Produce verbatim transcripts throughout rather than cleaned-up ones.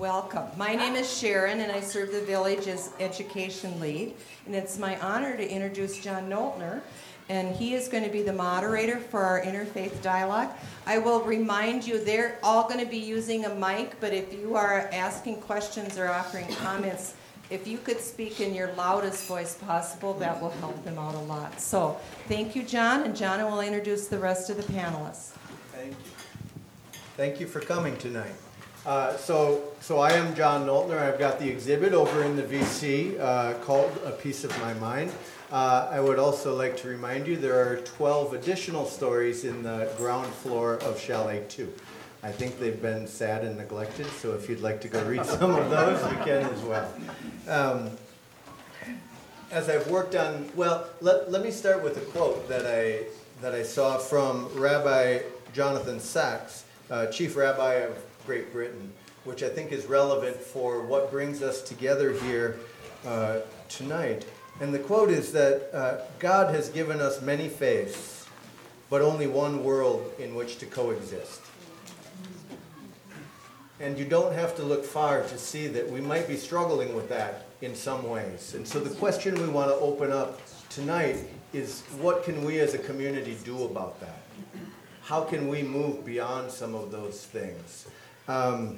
Welcome. My name is Sharon, and I serve the village as education lead. And it's my honor to introduce John Noltner, and he is going to be the moderator for our interfaith dialogue. I will remind you, they're all going to be using a mic, but if you are asking questions or offering comments, if you could speak in your loudest voice possible, that will help them out a lot. So thank you, John, and John will introduce the rest of the panelists. Thank you. Thank you for coming tonight. Uh, so, so I am John Noltner. I've got the exhibit over in the V C uh, called A Piece of My Mind. Uh, I would also like to remind you there are twelve additional stories in the ground floor of Chalet two. I think they've been sad and neglected, so if you'd like to go read some of those, you can as well. Um, as I've worked on, well, let, let me start with a quote that I, that I saw from Rabbi Jonathan Sacks, uh, Chief Rabbi of Great Britain, which I think is relevant for what brings us together here uh, tonight. And the quote is that uh, God has given us many faiths, but only one world in which to coexist. And you don't have to look far to see that we might be struggling with that in some ways. And so the question we want to open up tonight is, what can we as a community do about that? How can we move beyond some of those things? Um,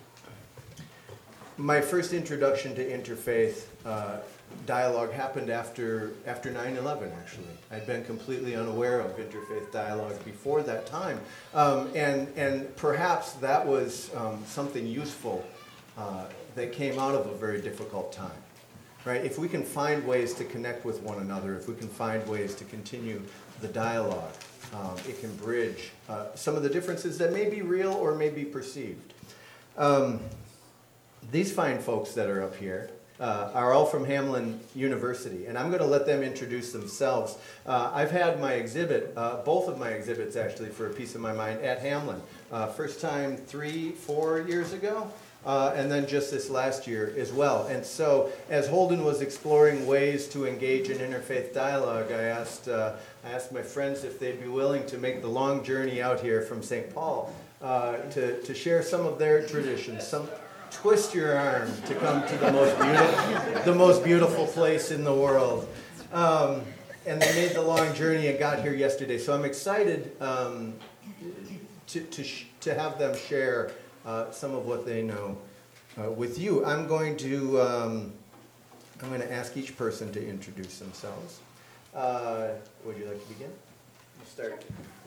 my first introduction to interfaith uh, dialogue happened after after nine eleven, actually. I'd been completely unaware of interfaith dialogue before that time. Um, and, and perhaps that was um, something useful uh, that came out of a very difficult time. Right? If we can find ways to connect with one another, if we can find ways to continue the dialogue, Um, it can bridge uh, some of the differences that may be real or may be perceived. Um, these fine folks that are up here uh, are all from Hamline University, and I'm going to let them introduce themselves. Uh, I've had my exhibit, uh, both of my exhibits actually, for A Piece of My Mind at Hamline. Uh, first time three, four years ago. Uh, and then just this last year as well. And so, as Holden was exploring ways to engage in interfaith dialogue, I asked uh, I asked my friends if they'd be willing to make the long journey out here from Saint Paul uh, to, to share some of their traditions. Some twist your arm to come to the most beautiful, the most beautiful place in the world. Um, and they made the long journey and got here yesterday. So I'm excited um, to to sh- to have them share Uh, some of what they know uh, with you. I'm going to um, I'm going to ask each person to introduce themselves. Uh, would you like to begin? You start.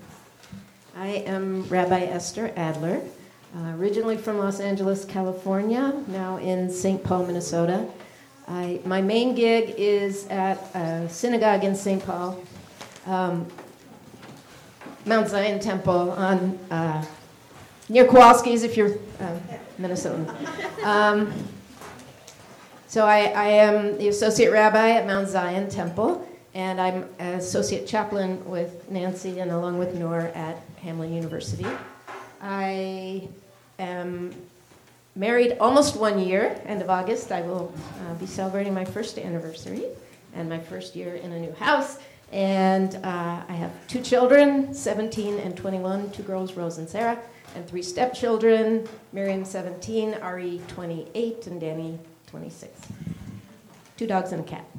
I am Rabbi Esther Adler, uh, originally from Los Angeles, California, now in Saint Paul, Minnesota. I, my main gig is at a synagogue in Saint Paul, um, Mount Zion Temple on uh, near Kowalski's, if you're uh, Minnesotan. Um, so I, I am the associate rabbi at Mount Zion Temple, and I'm an associate chaplain with Nancy and along with Noor at Hamline University. I am married almost one year. End of August, I will uh, be celebrating my first anniversary and my first year in a new house. And uh, I have two children, seventeen and twenty-one, two girls, Rose and Sarah. And three stepchildren, Miriam seventeen, Ari twenty-eight, and Danny twenty-six. Two dogs and a cat.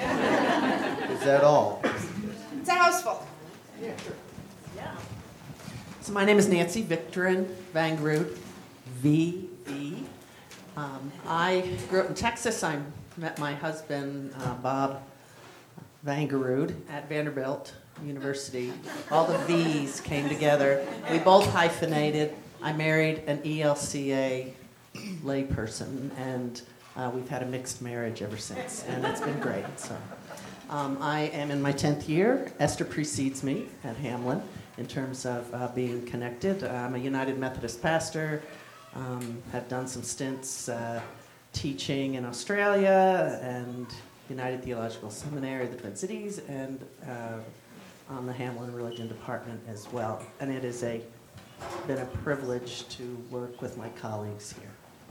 Is that all? It's a house full. Yeah, sure. Yeah. So my name is Nancy Victorin Vangerud, V V. Um, I grew up in Texas. I met my husband, uh, Bob Vangerud, at Vanderbilt University. All the V's came together. We both hyphenated. I married an E L C A layperson, and uh, we've had a mixed marriage ever since, and it's been great. So, um, I am in my tenth year. Esther precedes me at Hamline in terms of uh, being connected. I'm a United Methodist pastor. Um, have done some stints uh, teaching in Australia and United Theological Seminary, the Twin Cities, and uh, on the Hamline Religion Department as well. And it has a, been a privilege to work with my colleagues here.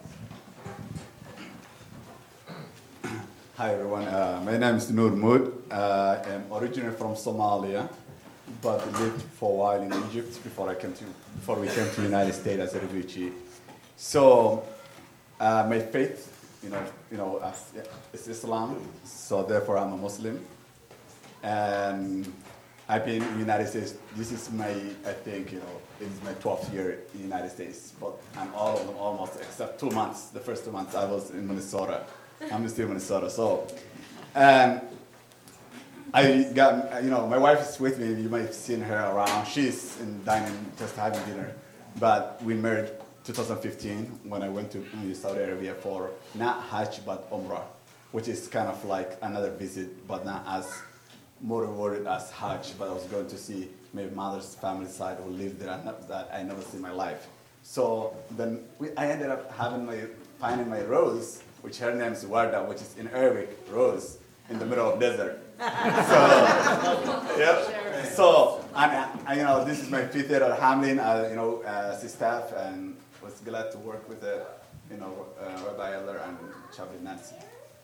Hi everyone, uh, my name is Noor Mood. Uh, I'm originally from Somalia, but lived for a while in Egypt before I came to, before we came to the United States as a refugee. So uh, my faith, you know, you know, uh, is Islam, so therefore I'm a Muslim. And I've been in the United States. This is my, I think, you know, this is my twelfth year in the United States. But I'm all of them almost, except two months. The first two months I was in Minnesota. I'm still in Minnesota. So, and I got, you know, my wife is with me. You might have seen her around. She's in dining, just having dinner. But we married twenty fifteen when I went to Saudi Arabia for not Hajj but Umrah, which is kind of like another visit, but not as more rewarded as Hajj. But I was going to see my mother's family side who lived there and that I never seen in my life. So then we, I ended up having my finding my rose, which her name is Warda, which is in Arabic rose in the middle of desert. So yeah. So I, I, you know, this is my fifth year at Hamlin. Uh, you know, uh, as staff, and was glad to work with the, you know, uh, Rabbi Eller and Chaplain Nancy.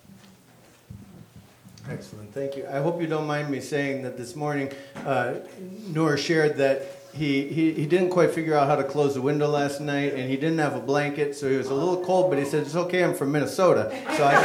Excellent, thank you. I hope you don't mind me saying that this morning, uh, Noor shared that he, he, he didn't quite figure out how to close the window last night, and he didn't have a blanket, so he was a little cold, but he said, it's okay, I'm from Minnesota, so I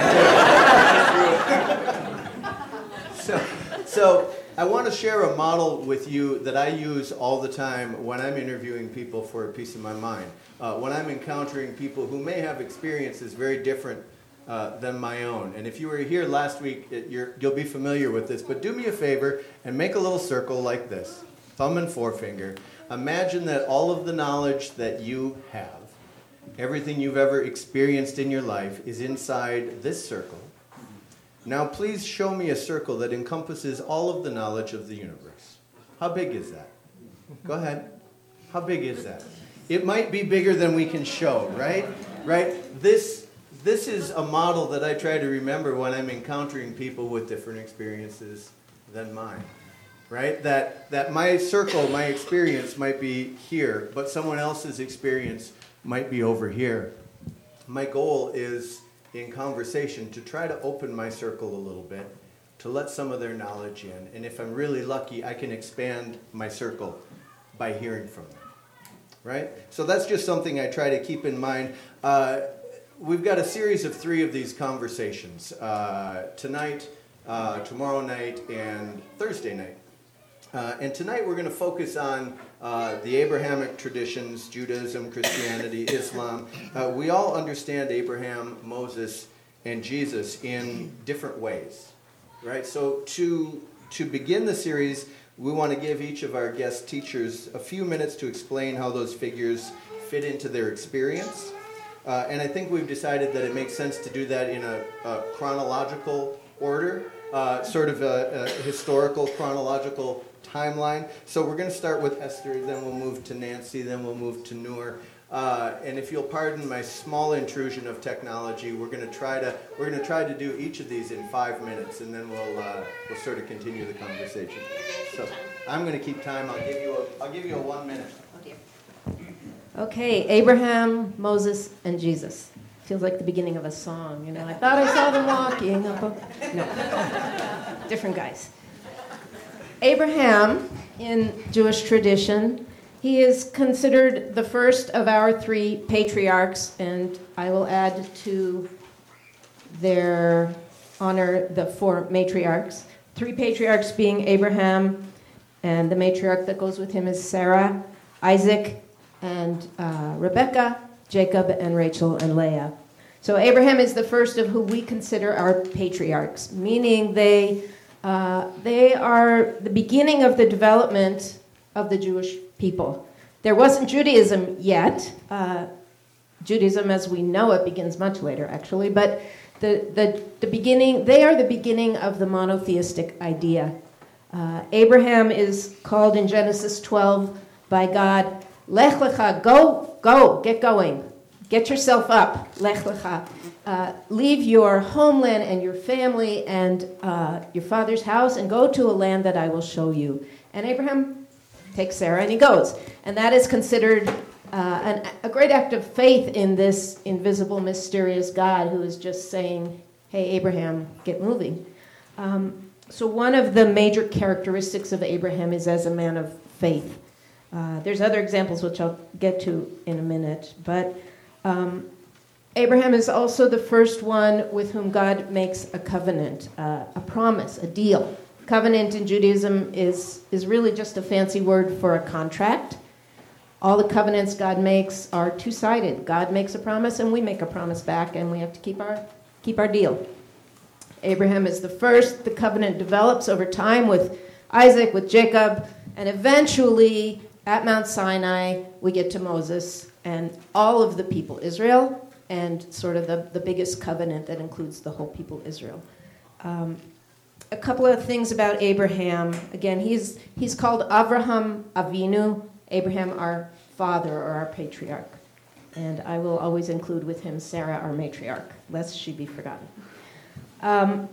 can take it. so, so I want to share a model with you that I use all the time when I'm interviewing people for a piece of my mind. Uh, when I'm encountering people who may have experiences very different Uh, than my own. And if you were here last week, it, you're, you'll be familiar with this, but do me a favor and make a little circle like this, thumb and forefinger. Imagine that all of the knowledge that you have, everything you've ever experienced in your life, is inside this circle. Now please show me a circle that encompasses all of the knowledge of the universe. How big is that? Go ahead. How big is that? It might be bigger than we can show, right? Right? This This is a model that I try to remember when I'm encountering people with different experiences than mine, right? That, that my circle, my experience might be here, but someone else's experience might be over here. My goal is, in conversation, to try to open my circle a little bit, to let some of their knowledge in. And if I'm really lucky, I can expand my circle by hearing from them, right? So that's just something I try to keep in mind. Uh, We've got a series of three of these conversations, uh, tonight, uh, tomorrow night, and Thursday night. Uh, and tonight we're going to focus on uh, the Abrahamic traditions, Judaism, Christianity, Islam. Uh, we all understand Abraham, Moses, and Jesus in different ways, right? So to, to begin the series, we want to give each of our guest teachers a few minutes to explain how those figures fit into their experience. Uh, and I think we've decided that it makes sense to do that in a, a chronological order, uh, sort of a, a historical chronological timeline. So we're going to start with Esther, then we'll move to Nancy, then we'll move to Noor. Uh, and if you'll pardon my small intrusion of technology, we're going to try to we're going to try to do each of these in five minutes, and then we'll uh, we'll sort of continue the conversation. So I'm going to keep time. I'll give you a I'll give you a one minute. Okay, Abraham, Moses, and Jesus. Feels like the beginning of a song, you know. I thought I saw them walking up a... No, different guys. Abraham, in Jewish tradition, he is considered the first of our three patriarchs, and I will add to their honor the four matriarchs. Three patriarchs being Abraham, and the matriarch that goes with him is Sarah, Isaac, and uh, Rebecca, Jacob, and Rachel, and Leah. So Abraham is the first of who we consider our patriarchs, meaning they uh, they are the beginning of the development of the Jewish people. There wasn't Judaism yet. Uh, Judaism, as we know it, begins much later, actually. But the the, the beginning, they are the beginning of the monotheistic idea. Uh, Abraham is called in Genesis twelve by God. Lech lecha, go, go, get going. Get yourself up, lech lecha. Uh, leave your homeland and your family and uh, your father's house and go to a land that I will show you. And Abraham takes Sarah and he goes. And that is considered uh, an, a great act of faith in this invisible, mysterious God who is just saying, hey, Abraham, get moving. Um, so one of the major characteristics of Abraham is as a man of faith. Uh, there's other examples which I'll get to in a minute, but um, Abraham is also the first one with whom God makes a covenant, uh, a promise, a deal. Covenant in Judaism is, is really just a fancy word for a contract. All the covenants God makes are two-sided. God makes a promise and we make a promise back, and we have to keep our, keep our deal. Abraham is the first. The covenant develops over time with Isaac, with Jacob, and eventually at Mount Sinai we get to Moses and all of the people, Israel, and sort of the, the biggest covenant that includes the whole people, Israel. Um, a couple of things about Abraham. Again, he's, he's called Avraham Avinu, Abraham our father or our patriarch. And I will always include with him Sarah our matriarch, lest she be forgotten. Um,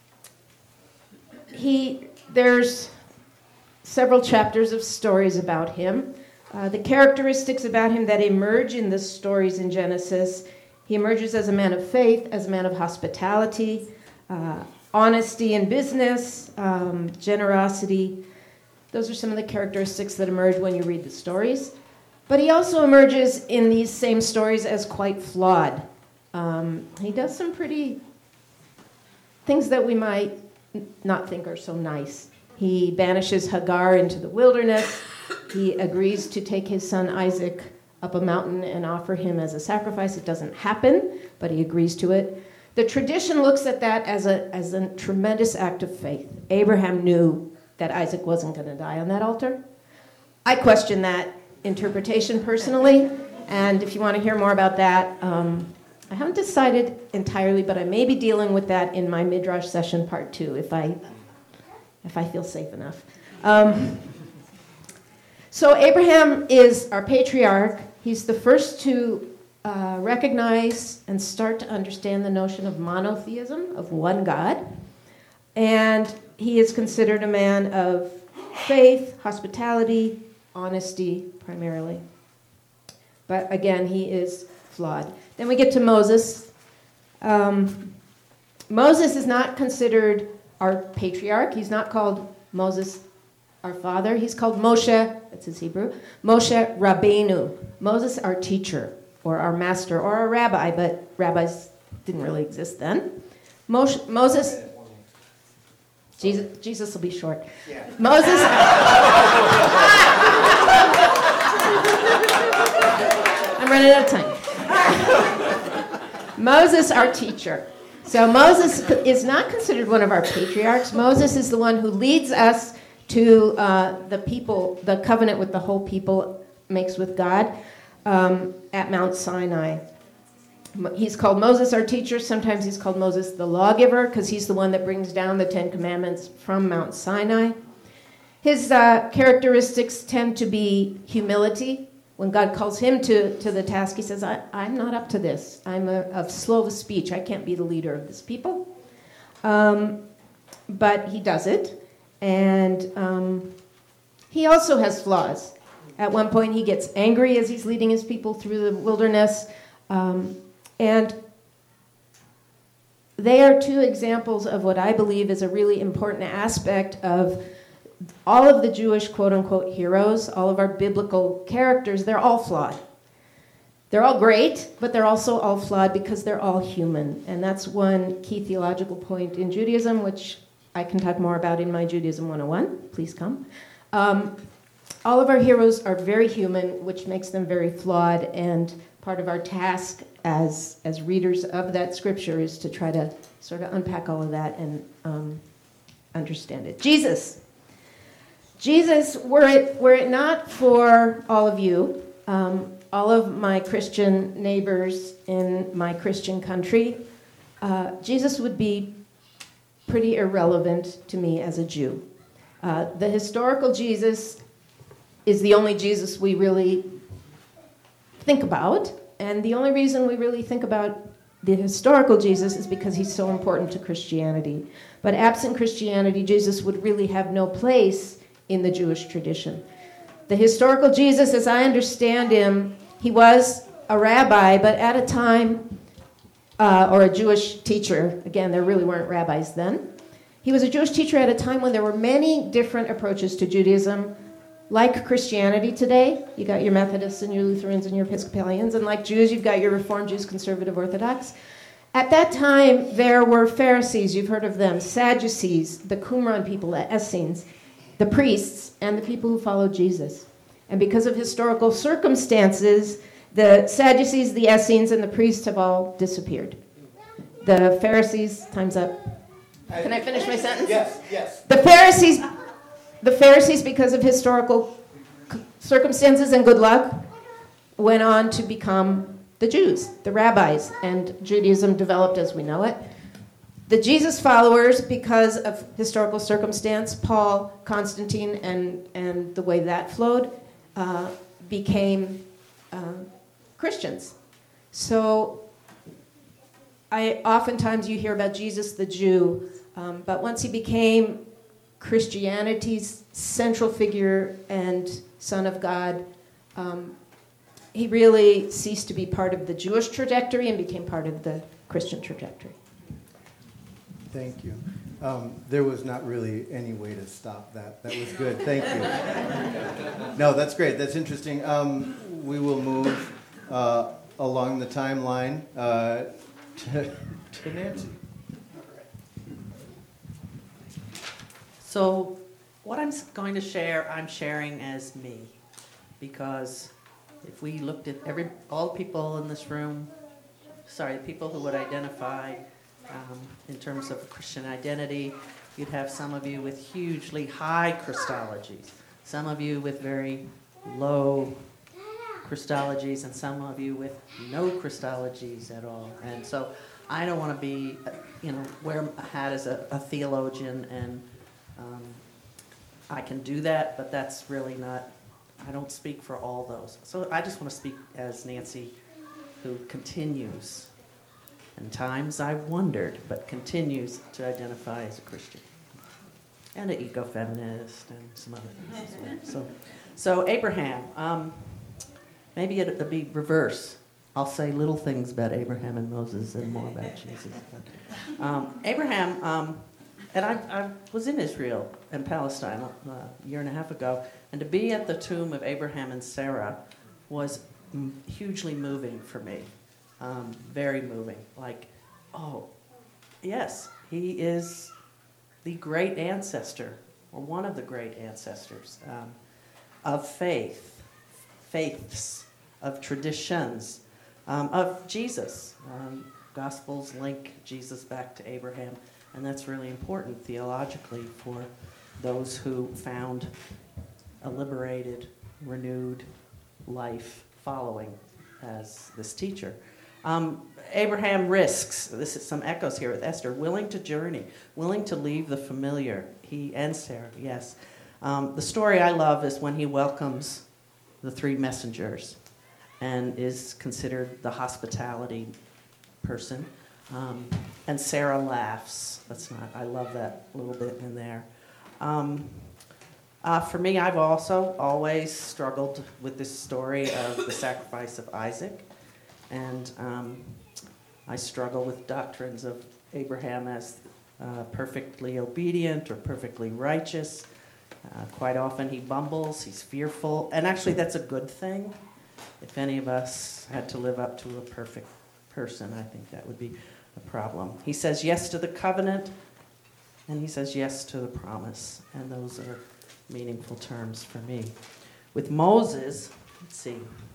he, there's several chapters of stories about him. Uh, the characteristics about him that emerge in the stories in Genesis: he emerges as a man of faith, as a man of hospitality, uh, honesty in business, um, generosity. Those are some of the characteristics that emerge when you read the stories. But he also emerges in these same stories as quite flawed. Um, he does some pretty things that we might not think are so nice. He banishes Hagar into the wilderness. He agrees to take his son Isaac up a mountain and offer him as a sacrifice. It doesn't happen, but he agrees to it. The tradition looks at that as a, as a tremendous act of faith. Abraham knew that Isaac wasn't going to die on that altar. I question that interpretation personally, and if you want to hear more about that, um, I haven't decided entirely, but I may be dealing with that in my Midrash session part two, if I, if I feel safe enough. Um, so Abraham is our patriarch. He's the first to uh, recognize and start to understand the notion of monotheism, of one God. And he is considered a man of faith, hospitality, honesty, primarily. But again, he is flawed. Then we get to Moses. Um, Moses is not considered our patriarch. He's not called Moses, our father. He's called Moshe, that's his Hebrew, Moshe Rabbeinu. Moses, our teacher, or our master, or our rabbi, but rabbis didn't really exist then. Moshe, Moses... Jesus, Jesus will be short. Yeah. Moses. I'm running out of time. Moses, our teacher. So Moses is not considered one of our patriarchs. Moses is the one who leads us to uh, the people, the covenant with the whole people makes with God um, at Mount Sinai. He's called Moses, our teacher. Sometimes he's called Moses the lawgiver, because he's the one that brings down the Ten Commandments from Mount Sinai. His uh, characteristics tend to be humility. When God calls him to, to the task, he says, I, I'm not up to this. I'm a, of slow of speech. I can't be the leader of this people. Um, but he does it. And um, he also has flaws. At one point, he gets angry as he's leading his people through the wilderness. Um, And they are two examples of what I believe is a really important aspect of all of the Jewish quote-unquote heroes, all of our biblical characters. They're all flawed. They're all great, but they're also all flawed because they're all human. And that's one key theological point in Judaism, which I can talk more about in my Judaism one oh one. Please come. Um, all of our heroes are very human, which makes them very flawed, and part of our task as as readers of that scripture is to try to sort of unpack all of that and um, understand it. Jesus. Jesus, were it, were it not for all of you, um, all of my Christian neighbors in my Christian country, uh, Jesus would be pretty irrelevant to me as a Jew. Uh, the historical Jesus is the only Jesus we really think about. And the only reason we really think about the historical Jesus is because he's so important to Christianity. But absent Christianity, Jesus would really have no place in the Jewish tradition. The historical Jesus, as I understand him, he was a rabbi, but at a time, uh, or a Jewish teacher. Again, there really weren't rabbis then. He was a Jewish teacher at a time when there were many different approaches to Judaism. like Christianity today, you got your Methodists and your Lutherans and your Episcopalians, and like Jews, you've got your Reformed Jews, Conservative Orthodox. At that time, there were Pharisees, you've heard of them, Sadducees, the Qumran people, the Essenes, the priests, and the people who followed Jesus. And because of historical circumstances, the Sadducees, the Essenes, and the priests have all disappeared. The Pharisees, time's up. Can I finish my sentence? Yes, yes. The Pharisees, the Pharisees, because of historical circumstances and good luck, went on to become the Jews, the rabbis, and Judaism developed as we know it. The Jesus followers, because of historical circumstance, Paul, Constantine, and, and the way that flowed, uh, became uh, Christians. So I oftentimes you hear about Jesus the Jew, um, but once he became Christianity's central figure and Son of God, um, he really ceased to be part of the Jewish trajectory and became part of the Christian trajectory. Thank you. Um, there was not really any way to stop that. That was good. Thank you. No, that's great. That's interesting. Um, we will move uh, along the timeline uh, to, to Nancy. So what I'm s- going to share, I'm sharing as me, because if we looked at every all the people in this room, sorry, the people who would identify um, in terms of Christian identity, you'd have some of you with hugely high Christologies, some of you with very low Christologies, and some of you with no Christologies at all. And so I don't want to be, uh, you know, wear a hat as a, a theologian, and um, I can do that, but that's really not, I don't speak for all those. So I just want to speak as Nancy, who continues, and times I've wondered, but continues to identify as a Christian. And an ecofeminist and some other things as well. So, so Abraham, um, maybe it'll be reverse. I'll say little things about Abraham and Moses and more about Jesus. But, um, Abraham, um, and I, I was in Israel and Palestine a year and a half ago, and to be at the tomb of Abraham and Sarah was m- hugely moving for me. Um, very moving. Like, oh, yes, he is the great ancestor, or one of the great ancestors um, of faith, faiths, of traditions, um, of Jesus. Um, Gospels link Jesus back to Abraham, and that's really important theologically for those who found a liberated, renewed life following as this teacher. Um, Abraham risks, this is some echoes here with Esther, willing to journey, willing to leave the familiar. He and Sarah, yes. Um, the story I love is when he welcomes the three messengers and is considered the hospitality person. Um, and Sarah laughs. That's not, I love that little bit in there. Um, uh, for me, I've also always struggled with this story of the sacrifice of Isaac. And um, I struggle with doctrines of Abraham as uh, perfectly obedient or perfectly righteous. Uh, quite often he bumbles, he's fearful. And actually that's a good thing. If any of us had to live up to a perfect person, I think that would be a problem. He says yes to the covenant, and he says yes to the promise. And those are meaningful terms for me. With Moses, let's see.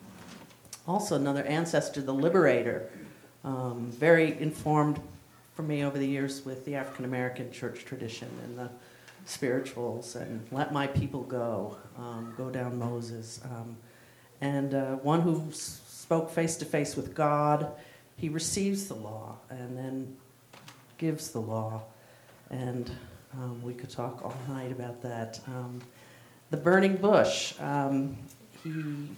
Also another ancestor, the liberator, um, very informed for me over the years with the African American church tradition and the spirituals and let my people go, um, go down Moses. Um, and uh, one who s- spoke face to face with God, he receives the law and then gives the law. And um, we could talk all night about that. Um, the burning bush, um, he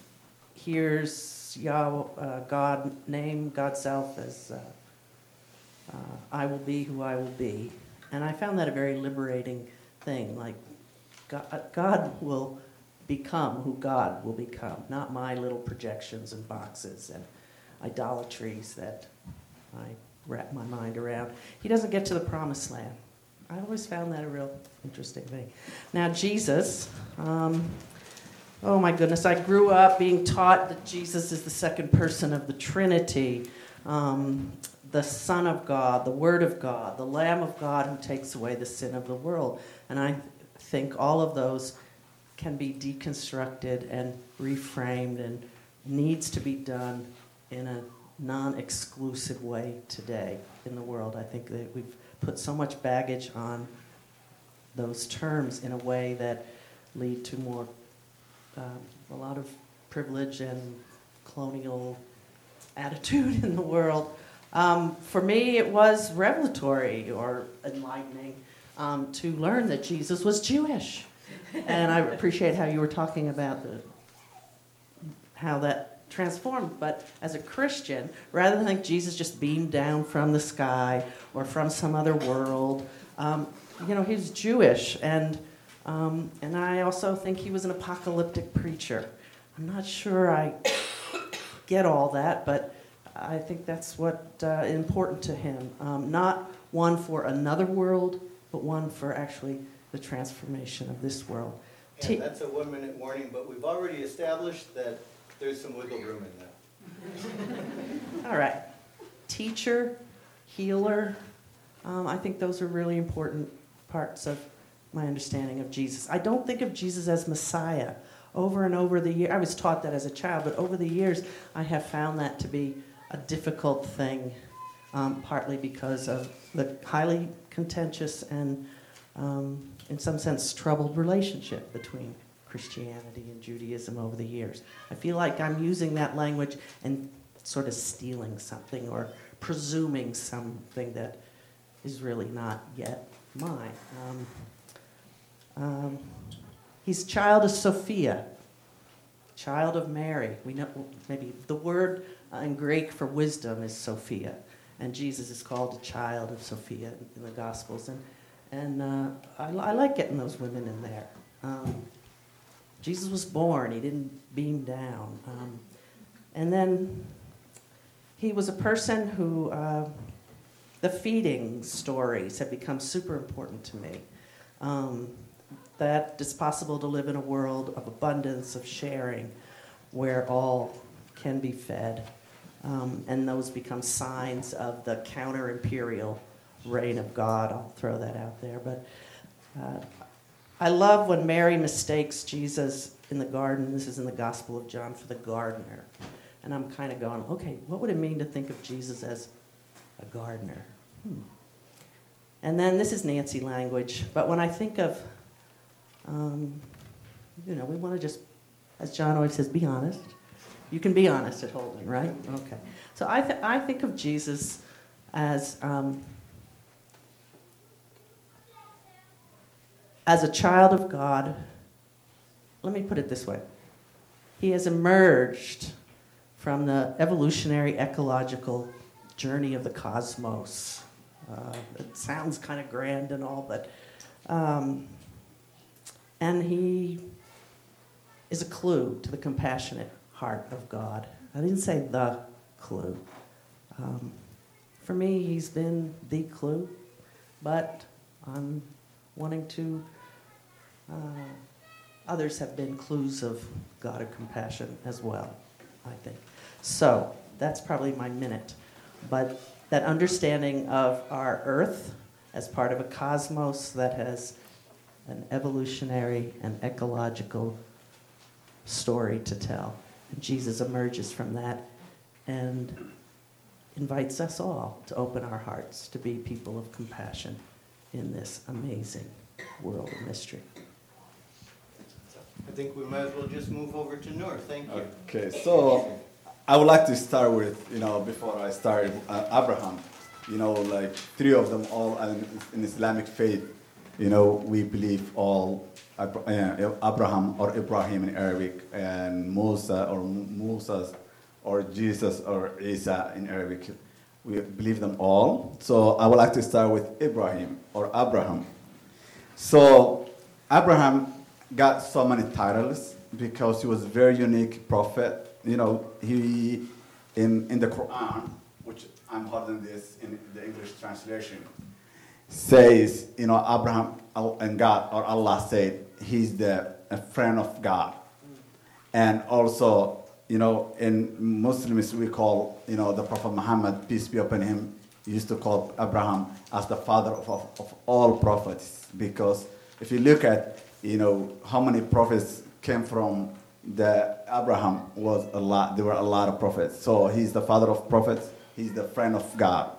hears Yahweh, uh, God name God's self as uh, uh, I will be who I will be, and I found that a very liberating thing. Like God, God will become who God will become, not my little projections and boxes and idolatries that I wrap my mind around. He doesn't get to the promised land. I always found that a real interesting thing. Now Jesus. Um, Oh my goodness, I grew up being taught that Jesus is the second person of the Trinity, um, the Son of God, the Word of God, the Lamb of God who takes away the sin of the world. And I think all of those can be deconstructed and reframed and needs to be done in a non-exclusive way today in the world. I think that we've put so much baggage on those terms in a way that lead to more, uh, a lot of privilege and colonial attitude in the world. Um, for me, it was revelatory or enlightening um, to learn that Jesus was Jewish. And I appreciate how you were talking about the, how that transformed. But as a Christian, rather than think Jesus just beamed down from the sky or from some other world, um, you know, he's Jewish. And, um, and I also think he was an apocalyptic preacher. I'm not sure I get all that, but I think that's what uh, important to him. Um, not one for another world, but one for actually the transformation of this world. Yeah, that's a one-minute warning, but we've already established that there's some wiggle room in that. All right. Teacher, healer, um, I think those are really important parts of my understanding of Jesus. I don't think of Jesus as Messiah. Over and over the years, I was taught that as a child, but over the years I have found that to be a difficult thing, um, partly because of the highly contentious and, um, in some sense, troubled relationship between Christianity and Judaism over the years. I feel like I'm using that language and sort of stealing something or presuming something that is really not yet mine. Um, um, he's child of Sophia, child of Mary. We know maybe the word uh, in Greek for wisdom is Sophia, and Jesus is called a child of Sophia in the Gospels. And and uh, I, I like getting those women in there. Um, Jesus was born; he didn't beam down. Um, and then he was a person who uh, the feeding stories have become super important to me. Um, that it's possible to live in a world of abundance, of sharing, where all can be fed. Um, and those become signs of the counter-imperial reign of God. I'll throw that out there. But uh, I love when Mary mistakes Jesus in the garden. This is in the Gospel of John for the gardener. And I'm kind of going, okay, what would it mean to think of Jesus as a gardener? Hmm. And then this is Nancy language. But when I think of, um, you know, we want to just, as John always says, be honest. You can be honest at Holden, right? Okay. So I, th- I think of Jesus as um, as a child of God. Let me put it this way. He has emerged from the evolutionary ecological journey of the cosmos. Uh, it sounds kind of grand and all, but um, and he is a clue to the compassionate heart of God. I didn't say the clue. Um, for me, he's been the clue, but I'm wanting to, uh, others have been clues of God of compassion as well, I think. So that's probably my minute. But that understanding of our earth as part of a cosmos that has an evolutionary and ecological story to tell. And Jesus emerges from that and invites us all to open our hearts to be people of compassion in this amazing world of mystery. I think we might as well just move over to Noor. Thank you. Okay, so I would like to start with, you know, before I start, uh, Abraham. You know, like three of them all in, in Islamic faith. You know, we believe all Abraham or Ibrahim in Arabic, and Musa or Moses or Jesus or Isa in Arabic. We believe them all. So I would like to start with Ibrahim or Abraham. So Abraham got so many titles because he was a very unique prophet. You know, he in in the Quran, which I'm holding this in the English translation, says, you know, Abraham and God or Allah said he's the a friend of God. And also, you know, in Muslims we call, you know, the Prophet Muhammad, peace be upon him, used to call Abraham as the father of, of, of all prophets. Because if you look at, you know, how many prophets came from the Abraham was a lot. There were a lot of prophets. So he's the father of prophets. He's the friend of God.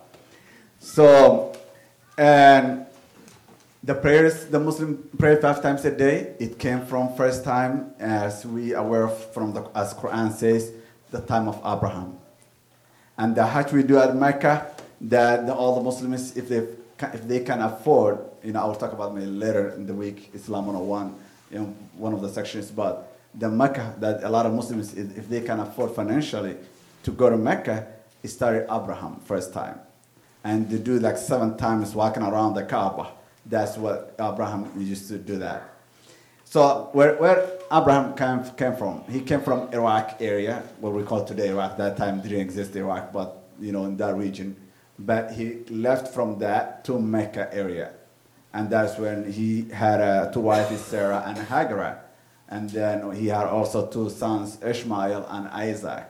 So, and the prayers, the Muslim pray five times a day. It came from first time, as we are aware of from the, as Quran says, the time of Abraham. And the Hajj we do at Mecca, that the, all the Muslims, if they if they can afford, you know, I will talk about it later in the week, Islam one oh one, you know, one of the sections. But the Mecca, that a lot of Muslims, if they can afford financially to go to Mecca, it started Abraham first time, and they do like seven times walking around the Kaaba. That's what Abraham used to do that. So where, where Abraham came, came from, he came from Iraq area, what we call today Iraq. That time didn't exist Iraq, but you know, in that region. But he left from that to Mecca area. And that's when he had uh, two wives, Sarah and Hagar. And then he had also two sons, Ishmael and Isaac.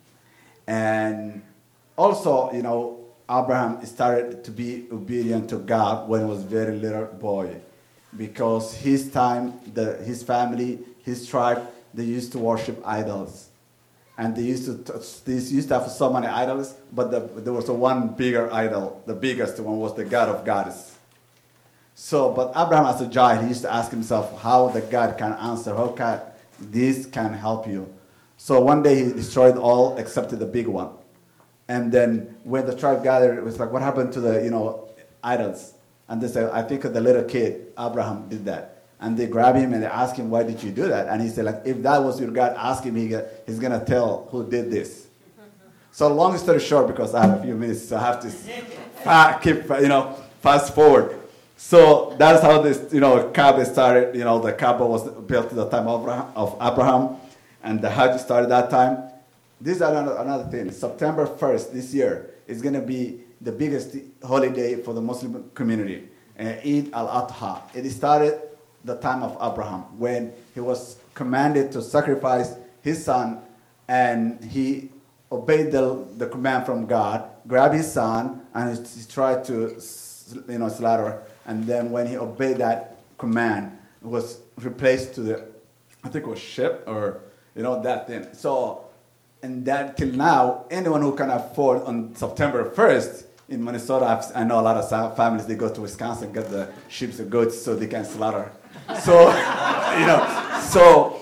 And also, you know, Abraham started to be obedient to God when he was a very little boy, because his time, the, his family, his tribe, they used to worship idols, and they used to they used to have so many idols, but the, there was a one bigger idol. The biggest one was the God of gods. So, but Abraham, as a child, he used to ask himself how the God can answer, how can this can help you. So one day he destroyed all except the big one. And then when the tribe gathered, it was like, what happened to the, you know, idols? And they said, I think the little kid, Abraham, did that. And they grab him and they ask him, why did you do that? And he said, like, if that was your God, ask him, he, he's going to tell who did this. So long story short, because I have a few minutes, so I have to fa- keep, you know, fast forward. So that's how this, you know, Kaaba started. You know, the Kaaba was built at the time of Abraham, of Abraham, and the Hajj started that time. This is another, another thing. September first this year is going to be the biggest holiday for the Muslim community, uh, Eid al-Adha. It started the time of Abraham, when he was commanded to sacrifice his son, and he obeyed the, the command from God, grabbed his son, and he tried to, you know, slaughter. And then when he obeyed that command, it was replaced to the, I think it was sheep or, you know, that thing. So, and that till now, anyone who can afford on September first in Minnesota, I've, I know a lot of families, they go to Wisconsin, get the sheep and goats so they can slaughter. So, you know, so,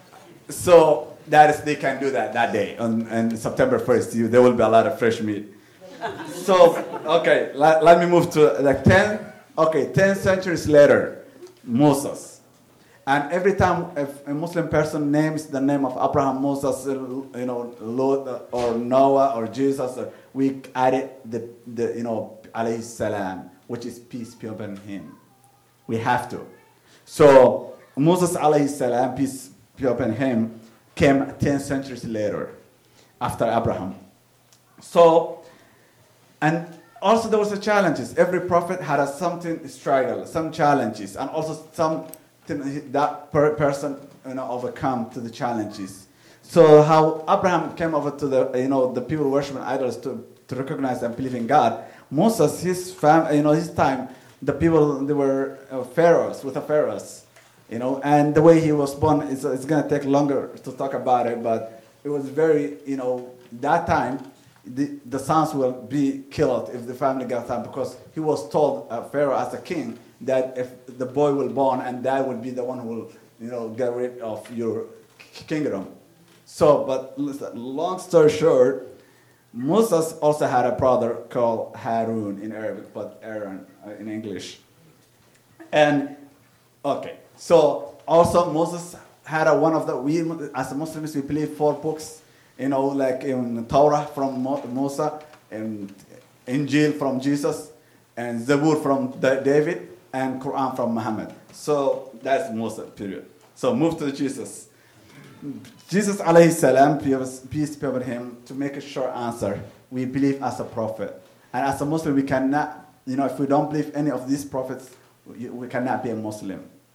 so that is, they can do that that day. On, on September first, you, there will be a lot of fresh meat. So, okay, let, let me move to like ten, okay, ten centuries later, Moses. And every time if a Muslim person names the name of Abraham, Moses, you know, Lot, or Noah, or Jesus, we added the, the, you know, alayhi salam, which is peace be upon him. We have to. So Moses, alayhi salam, peace be upon him, came ten centuries later, after Abraham. So, and also there was a challenges. Every prophet had a something struggle, some challenges, and also some that per person, you know, overcome to the challenges. So how Abraham came over to the, you know, the people worshiping idols to, to recognize and believe in God. Moses, his fam, you know, his time, the people, they were uh, pharaohs, with the pharaohs, you know, and the way he was born, it's, it's going to take longer to talk about it, but it was very, you know, that time, the, the sons will be killed if the family got time, because he was told, uh, Pharaoh as a king, that if the boy will born, and that will be the one who will, you know, get rid of your kingdom. So, but listen, long story short, Moses also had a brother called Harun in Arabic, but Aaron uh, in English. And, okay, so also Moses had a, one of the, we as Muslims, we believe four books, you know, like in Torah from Moses, and Injil from Jesus, and Zabur from David, and Quran from Muhammad. So that's Moses, period. So move to Jesus. Jesus, alayhi salam, peace be upon him, to make a short answer, we believe as a prophet. And as a Muslim, we cannot, you know, if we don't believe any of these prophets, we cannot be a Muslim.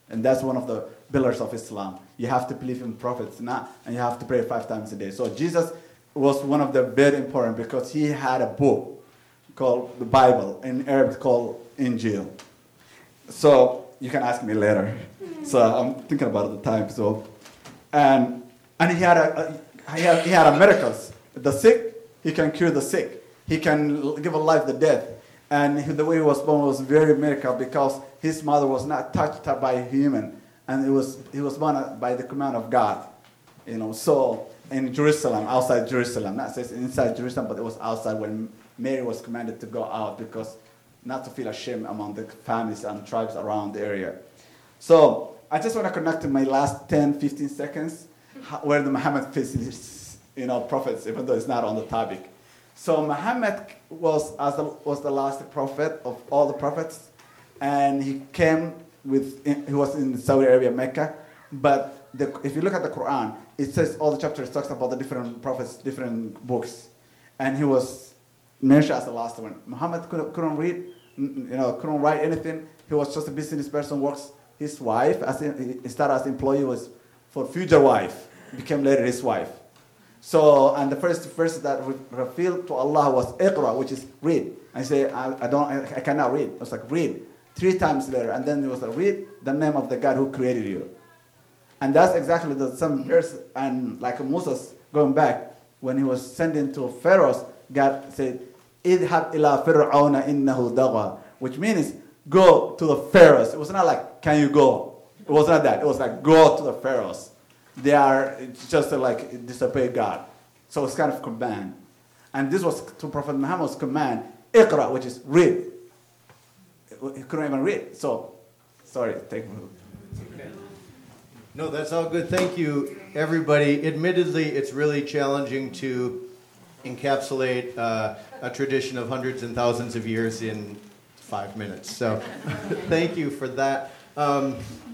And that's one of the pillars of Islam. You have to believe in prophets, not, and you have to pray five times a day. So Jesus was one of the very important because he had a book called the Bible, in Arabic called Injil. So you can ask me later. So I'm thinking about it at the time. So, and and he had a, a he had he had a miracles. The sick, he can cure the sick. He can give a life the dead. And he, the way he was born was very miracle because his mother was not touched by a human, and it was he was born by the command of God. You know, so in Jerusalem, outside Jerusalem, not says inside Jerusalem, but it was outside when Mary was commanded to go out because not to feel ashamed among the families and tribes around the area. So I just want to connect to my last ten, fifteen seconds where the Muhammad faces, you know, prophets, even though it's not on the topic. So Muhammad was as the, was the last prophet of all the prophets, and he came with he was in Saudi Arabia, Mecca. But the, if you look at the Quran, it says all the chapters talks about the different prophets, different books, and he was mentioned as the last one. Muhammad couldn't, couldn't read, you know, couldn't write anything. He was just a business person. Works his wife as in, he started as employee was for future wife, became later his wife. So, and the first verse that re- revealed to Allah was Iqra, which is read. I say, I, I don't, I, I cannot read. I was like, read. Three times later, and then it was like, read the name of the God who created you. And that's exactly the same verse, and like Moses going back, when he was sent into Pharaoh, God said, Idhab ila fir'auna innahu dagha, which means go to the pharaohs. It was not like, can you go? It was not that. It was like, go to the pharaohs. They are just like disobey God. So it's kind of command. And this was to Prophet Muhammad's command, Iqra, which is read. He couldn't even read. So, sorry, take me. No, that's all good. Thank you, everybody. Admittedly, it's really challenging to encapsulate uh, a tradition of hundreds and thousands of years in five minutes. So thank you for that. Um,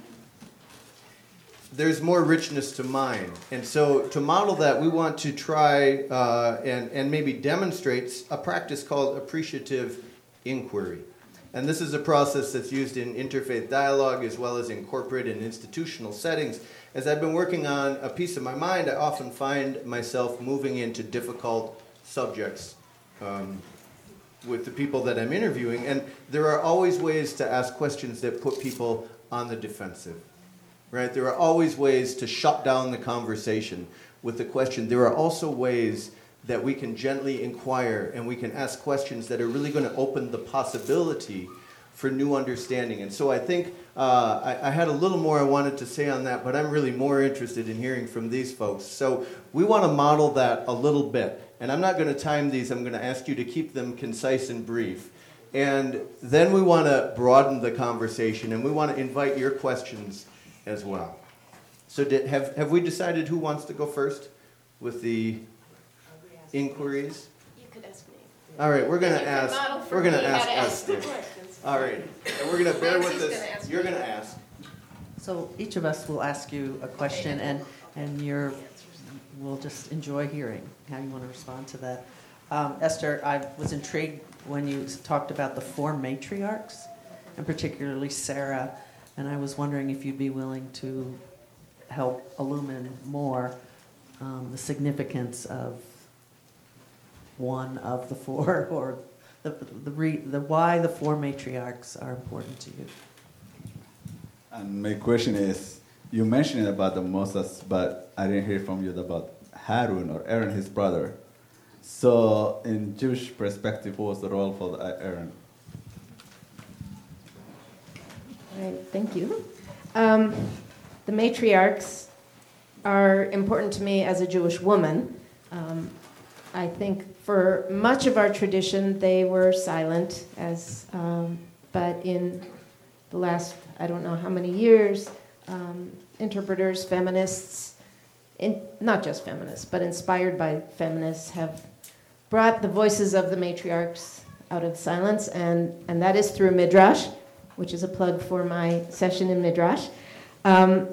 there's more richness to mine. And so to model that, we want to try uh, and, and maybe demonstrate a practice called appreciative inquiry. And this is a process that's used in interfaith dialogue as well as in corporate and institutional settings. As I've been working on a piece of my mind, I often find myself moving into difficult subjects um, with the people that I'm interviewing. And there are always ways to ask questions that put people on the defensive. Right? There are always ways to shut down the conversation with the question. There are also ways that we can gently inquire and we can ask questions that are really going to open the possibility for new understanding. And so I think uh, I, I had a little more I wanted to say on that, but I'm really more interested in hearing from these folks. So we want to model that a little bit. And I'm not going to time these. I'm going to ask you to keep them concise and brief. And then we want to broaden the conversation, and we want to invite your questions as well. So did, have, have we decided who wants to go first with the inquiries? You could ask me. All right, we're going You to could ask. model for We're going me to how ask to ask the Esther. questions. All right, and we're going to bear with Nancy's us. gonna ask You're me. going to ask. So each of us will ask you a question, and, and you're, we'll just enjoy hearing how you want to respond to that. Um, Esther, I was intrigued when you talked about the four matriarchs, and particularly Sarah, and I was wondering if you'd be willing to help illumine more um, the significance of one of the four, or the the, re, the why the four matriarchs are important to you. And my question is, you mentioned about the Moses, but I didn't hear from you about Harun or Aaron, his brother. So in Jewish perspective, what was the role for the Aaron? All right, thank you. Um, the matriarchs are important to me as a Jewish woman. Um, I think for much of our tradition, they were silent, as um, but in the last, I don't know how many years, um, interpreters, feminists, in, not just feminists, but inspired by feminists, have brought the voices of the matriarchs out of silence, and, and that is through Midrash, which is a plug for my session in Midrash. Um,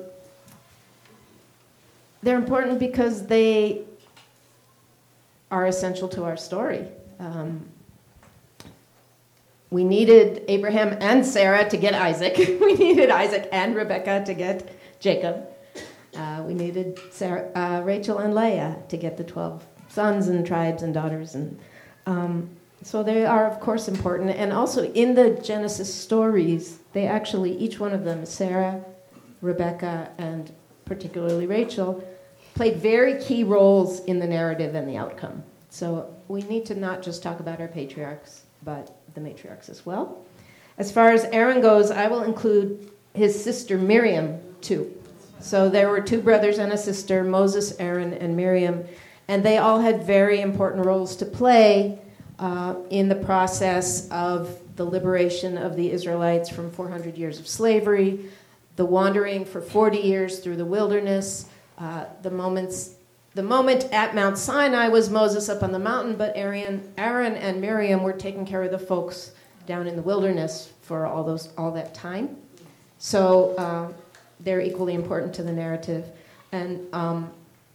they're important because they are essential to our story. Um, we needed Abraham and Sarah to get Isaac. We needed Isaac and Rebekah to get Jacob. Uh, we needed Sarah, uh, Rachel and Leah to get the twelve sons and tribes and daughters. And um, so they are, of course, important. And also in the Genesis stories, they actually, each one of them, Sarah, Rebekah, and particularly Rachel, played very key roles in the narrative and the outcome. So we need to not just talk about our patriarchs, but the matriarchs as well. As far as Aaron goes, I will include his sister Miriam, too. So there were two brothers and a sister, Moses, Aaron, and Miriam, and they all had very important roles to play uh, in the process of the liberation of the Israelites from four hundred years of slavery, the wandering for forty years through the wilderness, uh, the moments, the moment at Mount Sinai was Moses up on the mountain, but Aaron, Aaron and Miriam were taking care of the folks down in the wilderness for all those all that time. So uh, they're equally important to the narrative. And um,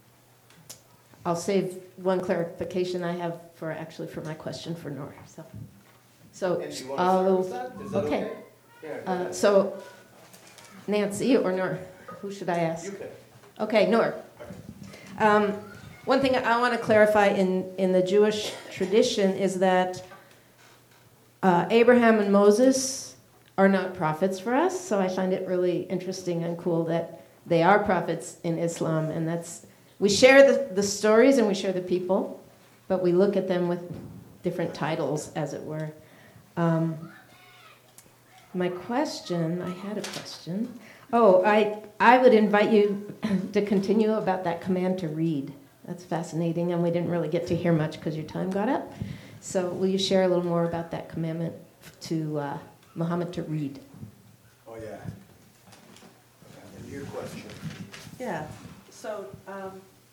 I'll save one clarification I have for actually for my question for Nora. So, so And do you want to start with that? Is that okay. okay? Yeah, go Uh, ahead. so Nancy or Nora, who should I ask? You can. Okay, Nora. Um, one thing I want to clarify in, in the Jewish tradition is that uh, Abraham and Moses are not prophets for us, so I find it really interesting and cool that they are prophets in Islam, and that's we share the, the stories and we share the people, but we look at them with different titles, as it were. Um, my question, I had a question. Oh, I, I would invite you to continue about that command to read. That's fascinating, and we didn't really get to hear much because your time got up. So will you share a little more about that commandment to uh, Muhammad to read? Oh, yeah. And your question. Yeah. So, um,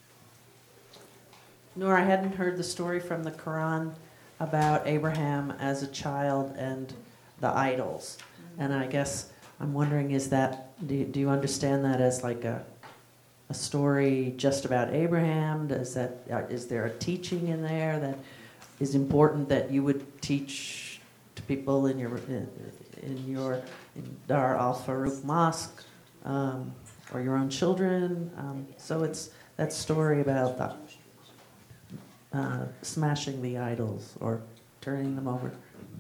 Nora, I hadn't heard the story from the Quran about Abraham as a child and the idols. And I guess I'm wondering, is that, do you, do you understand that as like a a story just about Abraham? Does that, uh, is there a teaching in there that is important that you would teach to people in your in, in your in Dar Al Farouk Mosque, um, or your own children? Um, so it's that story about the, uh, smashing the idols or turning them over.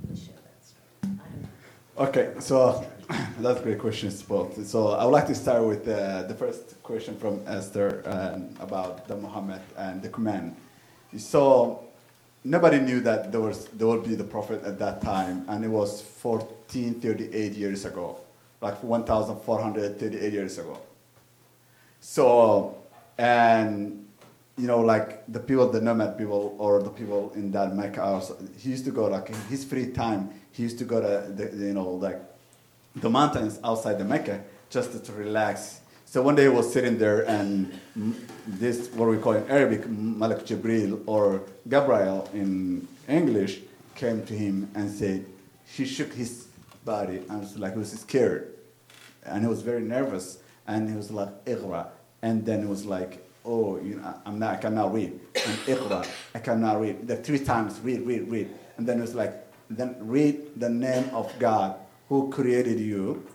Okay, so that's a great question, both. So I would like to start with uh, the first question from Esther um, about the Muhammad and the command. So nobody knew that there was there would be the prophet at that time, and it was fourteen thirty-eight years ago, like one thousand four hundred thirty-eight years ago. So, and you know, like the people, the nomad people, or the people in that Mecca, also, he used to go like in his free time. He used to go to the, you know, like the mountains outside the Mecca just to, to relax. So one day he was sitting there, and this, what we call in Arabic, Malak Jibril or Gabriel in English, came to him and said, he shook his body and was like, he was scared. And he was very nervous. And he was like, Iqra. And then he was like, oh, you know, I'm not, I cannot read. And Iqra, I cannot read. The three times, read, read, read. And then it was like, then read the name of God who created you.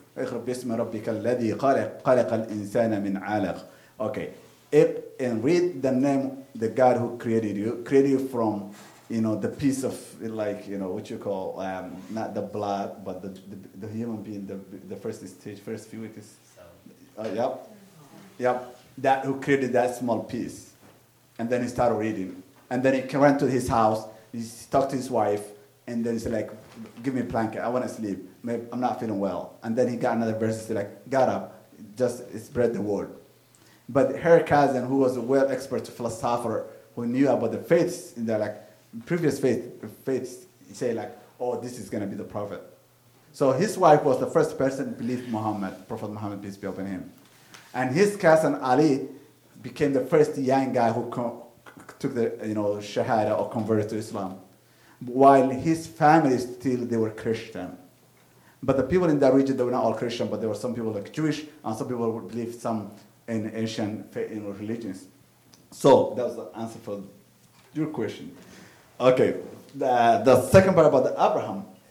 Okay, it, and read the name, the God who created you, created you from, you know, the piece of, like, you know, what you call, um, not the blood, but the, the, the human being, the, the first stage, first few weeks. Uh, yep, yep, that who created that small piece. And then he started reading. And then he went to his house, he talked to his wife, and then he's like, give me a blanket, I want to sleep. Maybe I'm not feeling well. And then he got another verse, he's like, got up, just spread the word. But her cousin, who was a well expert philosopher, who knew about the faiths, in the like previous faith, faiths, he say like, oh, this is going to be the prophet. So his wife was the first person to believe Muhammad, Prophet Muhammad, peace be upon him. And his cousin Ali became the first young guy who co- took the, you know, Shahada or converted to Islam. While his family still, they were Christian. But the people in that region, they were not all Christian, but there were some people like Jewish, and some people would believe some in Asian you know, religions. So that was the answer for your question. Okay, the, the second part about the Abraham,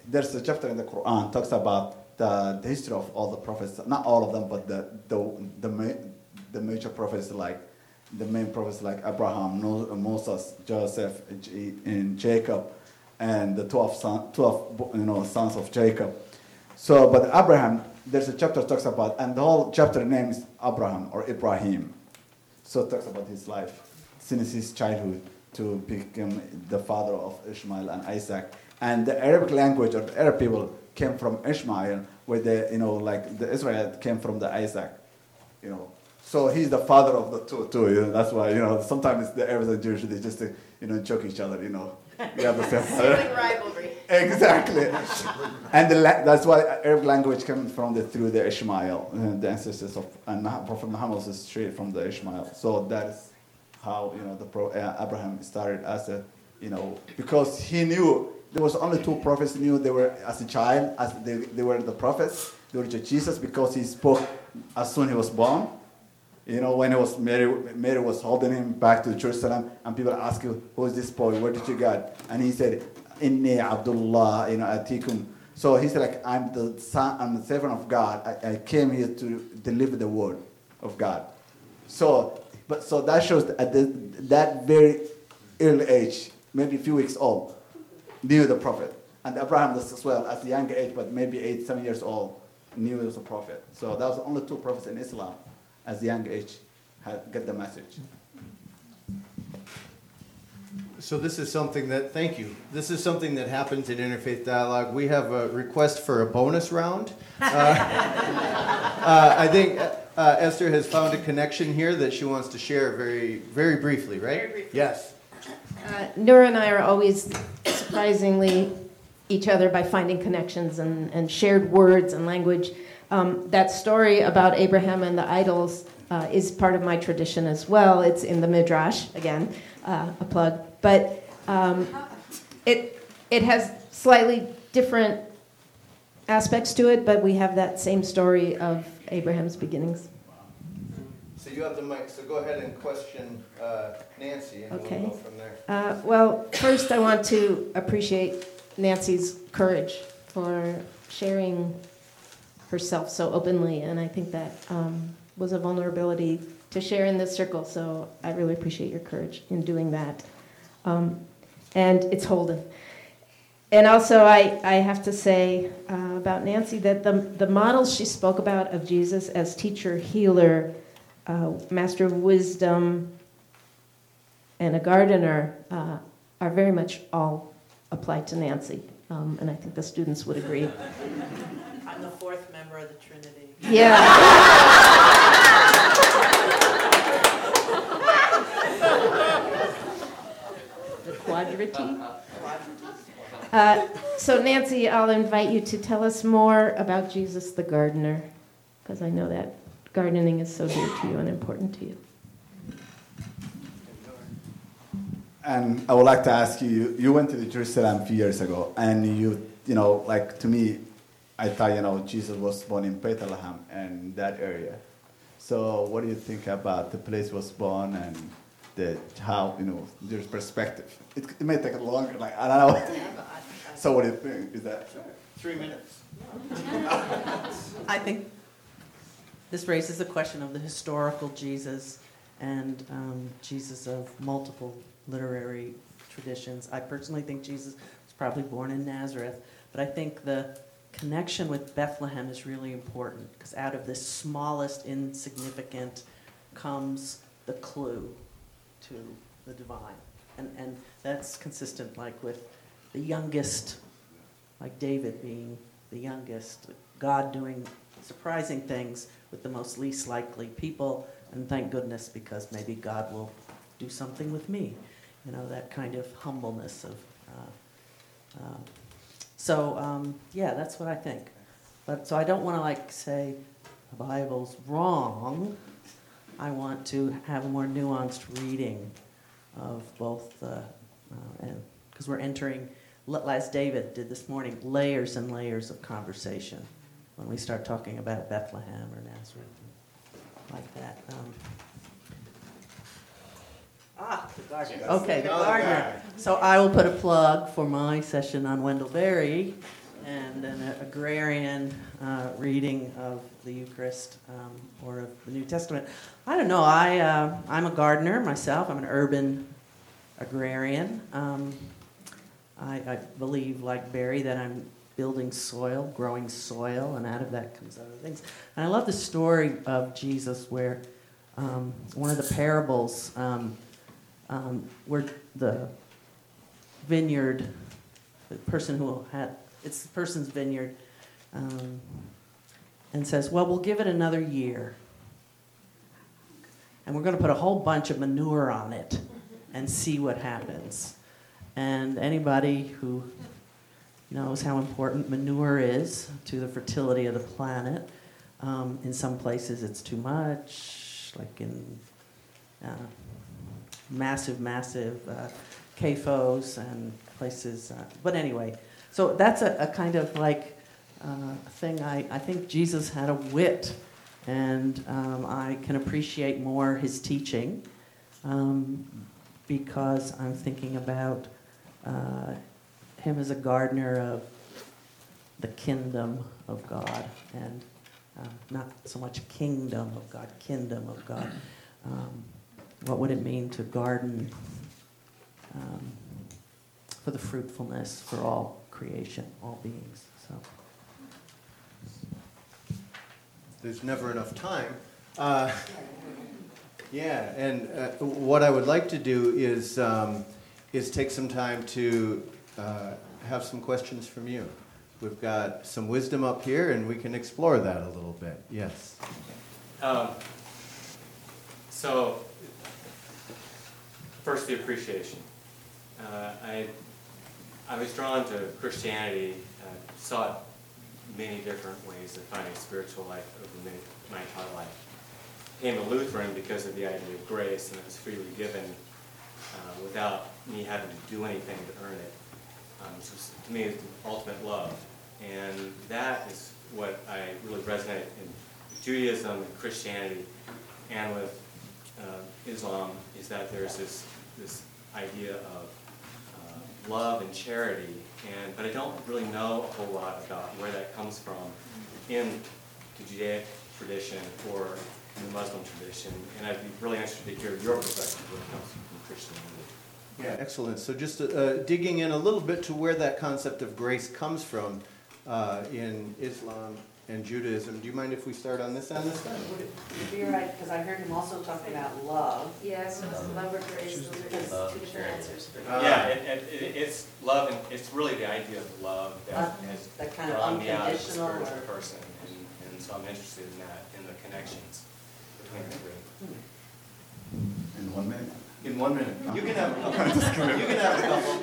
there's a chapter in the Quran talks about the, the history of all the prophets, not all of them, but the the the, ma- the major prophets, like the main prophets like Abraham, No- Moses, Joseph, J- and Jacob, and the twelve son, twelve you know sons of Jacob. So, but Abraham, there's a chapter talks about, and the whole chapter name is Abraham or Ibrahim. So it talks about his life since his childhood to become the father of Ishmael and Isaac. And the Arabic language or the Arab people came from Ishmael, where they, you know, like the Israel came from the Isaac, you know. So he's the father of the two, too. You know, that's why, you know, sometimes the Arabs and Jewish, they just, uh, you know, choke each other, you know. We have the same Sibling rivalry. Exactly. And the la- that's why Arab language comes from the through the Ishmael, uh, the ancestors of, and Mah- Prophet Muhammad is straight from the Ishmael. So that's how, you know, the pro, uh, Abraham started as a, you know, because he knew there was only two prophets knew they were as a child, as they, they were the prophets. They were Jesus because he spoke as soon as he was born. You know, when it was Mary, Mary was holding him back to Jerusalem, and people ask you, who is this boy? Where did you get? And he said, Inni Abdullah, you know, Atikum. So he said, like, I'm the son, I'm the servant of God. I, I came here to deliver the word of God. So, but so that shows that at the, that very early age, maybe a few weeks old, knew the prophet. And Abraham was as well, at a younger age, but maybe eight, seven years old, knew he was a prophet. So that was the only two prophets in Islam, as a young age, had get the message. So this is something that, thank you. This is something that happens in Interfaith Dialogue. We have a request for a bonus round. Uh, uh, I think uh, Esther has found a connection here that she wants to share very, very briefly, right? Very briefly. Yes. Uh, Nura and I are always surprisingly each other by finding connections and, and shared words and language. Um, that story about Abraham and the idols uh, is part of my tradition as well. It's in the Midrash, again, uh, a plug. But um, it it has slightly different aspects to it, but we have that same story of Abraham's beginnings. So you have the mic, so go ahead and question uh, Nancy, and Okay. we'll go from there. Uh, well, first I want to appreciate Nancy's courage for sharing herself so openly, and I think that um, was a vulnerability to share in this circle, so I really appreciate your courage in doing that. Um, and it's Holden. And also, I, I have to say uh, about Nancy that the, the models she spoke about of Jesus as teacher, healer, uh, master of wisdom, and a gardener uh, are very much all applied to Nancy. Um, and I think the students would agree. I'm the fourth member of the Trinity. Yeah. The quadrity. Uh, so Nancy, I'll invite you to tell us more about Jesus the gardener, because I know that gardening is so dear to you and important to you. And I would like to ask you, you went to Jerusalem a few years ago, and you, you know, like to me, I thought, you know, Jesus was born in Bethlehem and that area. So what do you think about the place was born and the how, you know, there's perspective? It, it may take longer, like, I don't know. So what do you think? Is that Three minutes. I think this raises the question of the historical Jesus and um, Jesus of multiple literary traditions. I personally think Jesus was probably born in Nazareth, but I think the connection with Bethlehem is really important because out of this smallest insignificant comes the clue to the divine. And, and that's consistent like with the youngest, like David being the youngest, God doing surprising things with the most least likely people, and thank goodness because maybe God will do something with me. You know, that kind of humbleness of, uh, um, so um, yeah, that's what I think. But so I don't want to like say the Bible's wrong. I want to have a more nuanced reading of both, uh, uh, and because we're entering, as David did this morning, layers and layers of conversation when we start talking about Bethlehem or Nazareth, like that. Um, ah, the gardener. Okay, the gardener. So I will put a plug for my session on Wendell Berry and an agrarian uh, reading of the Eucharist um, or of the New Testament. I don't know. I uh, I'm a gardener myself. I'm an urban agrarian. Um, I, I believe, like Barry, that I'm building soil, growing soil, and out of that comes other things. And I love the story of Jesus where um, one of the parables um, um, where the vineyard, the person who had, it's the person's vineyard, um, and says, well, we'll give it another year. And we're going to put a whole bunch of manure on it and see what happens. And anybody who knows how important manure is to the fertility of the planet, um, in some places it's too much, like in uh, massive, massive uh, C A F Os and places. Uh, but anyway, so that's a, a kind of like uh, thing. I, I think Jesus had a wit, and um, I can appreciate more his teaching um, because I'm thinking about uh, him as a gardener of the kingdom of God, and uh, not so much kingdom of God, kingdom of God. Um, what would it mean to garden um, for the fruitfulness for all creation, all beings? So There's never enough time. Uh, yeah, and uh, what I would like to do is um, is take some time to uh, have some questions from you. We've got some wisdom up here, and we can explore that a little bit. Yes. Um, so, first, the appreciation. Uh, I I was drawn to Christianity, uh, saw it many different ways of finding spiritual life over many, my entire life. Became a Lutheran because of the idea of grace, and it was freely given uh, without me having to do anything to earn it. Um, so to me, it's the ultimate love. And that is what I really resonate in Judaism and Christianity and with uh, Islam, is that there's this this idea of uh, love and charity. And but I don't really know a whole lot about where that comes from in the Judaic tradition or in the Muslim tradition. And I'd be really interested to hear your perspective when it comes from Christianity. Yeah, excellent. So just uh, digging in a little bit to where that concept of grace comes from uh, in Islam and Judaism. Do you mind if we start on this end this time? Would it be right, because I heard him also talk about love. Yes, love or grace, those are just two different answers. Uh, yeah, and, and it, it's love, and it's really the idea of love that Uh, has that kind of drawn me out as a unconditional spiritual or- person, and, and so I'm interested in that, in the connections between the three. In one minute. In one minute, You can have a couple. You can have a couple.